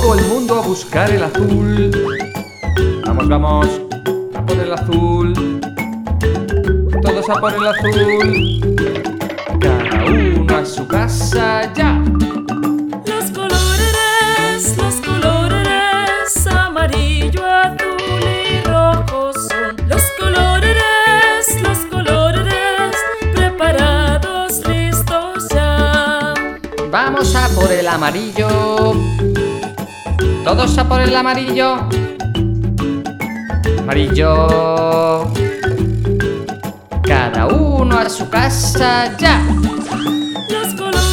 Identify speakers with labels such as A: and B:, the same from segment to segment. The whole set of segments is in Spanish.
A: todo el mundo a buscar el azul. Vamos, vamos, a por el azul. Todos a por el azul. Cada uno a su casa ya.
B: Los colores, amarillo, azul y rojo son. Los colores, preparados, listos ya.
A: Vamos a por el amarillo. Todos a por el amarillo. Amarillo. Cada uno a su casa ya.
B: Los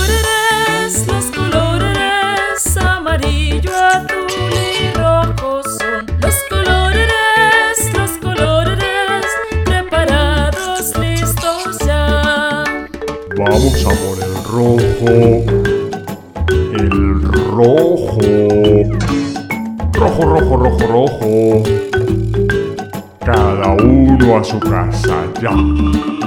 B: colores, amarillo, azul y rojo son. Los colores, preparados, listos ya.
C: Vamos a por el rojo. El rojo. Rojo. Cada uno a su casa ya.